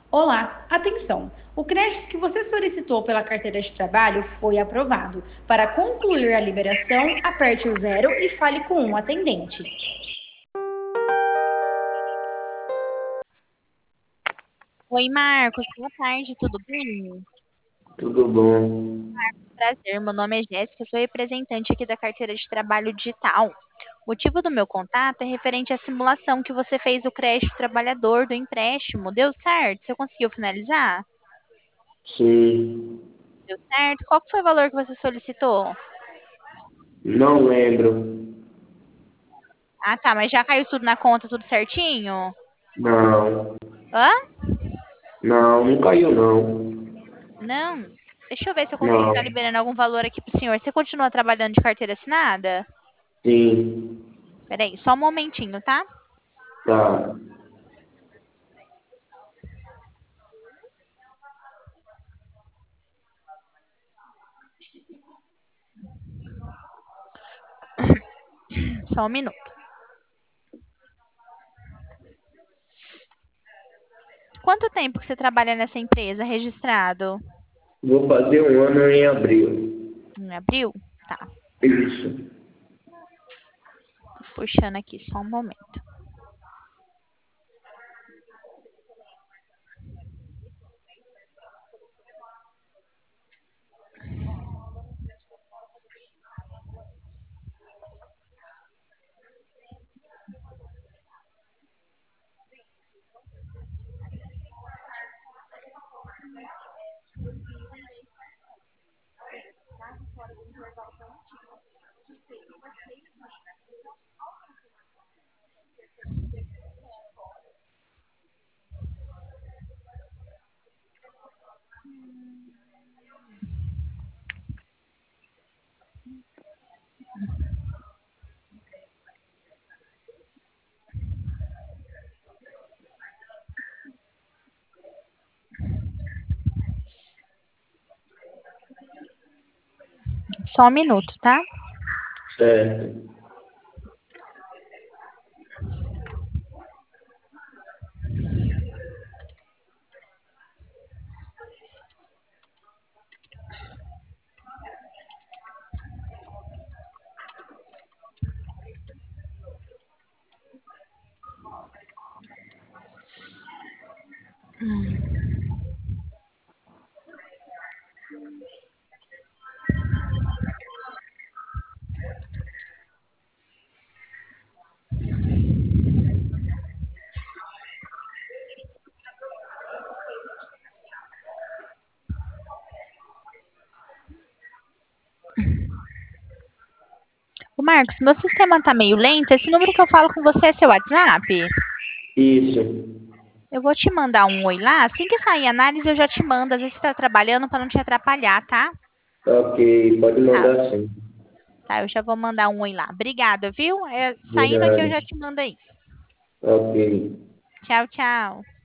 Olá, atenção! O crédito que você solicitou pela carteira de trabalho foi aprovado. Para concluir a liberação, aperte o zero e fale com um atendente. Oi, Marcos. Boa tarde, tudo bem? Tudo bom? Prazer, meu nome é Jéssica, sou representante aqui da carteira de trabalho digital. O motivo do meu contato é referente à simulação que você fez do crédito trabalhador do empréstimo. Deu certo? Você conseguiu finalizar? Sim, Deu certo? Qual que foi o valor que você solicitou? não lembro. Ah, tá, mas já caiu tudo na conta, tudo certinho? Não, Hã? não caiu não. Não. Deixa eu ver se eu consigo estar Não, liberando algum valor aqui pro senhor. Você continua trabalhando de carteira assinada? sim, Peraí, só um momentinho, tá? tá. Só um minuto. Quanto tempo que você trabalha nessa empresa registrado? Vou fazer um ano em abril. Em abril? Tá. Isso. Tô puxando aqui só um momento. Só um minuto, tá? Certo. Ô, Marcos, meu sistema tá meio lento. Esse número que eu falo com você é seu WhatsApp? Isso. Eu vou te mandar um oi lá. Assim que sair a análise, eu já te mando. Às vezes você tá trabalhando para não te atrapalhar, tá? Ok, pode Tá, mandar sim. tá, eu já vou mandar um oi lá. Obrigada, viu? Saindo aqui, eu Obrigado. já te mando aí. Ok. Tchau, tchau.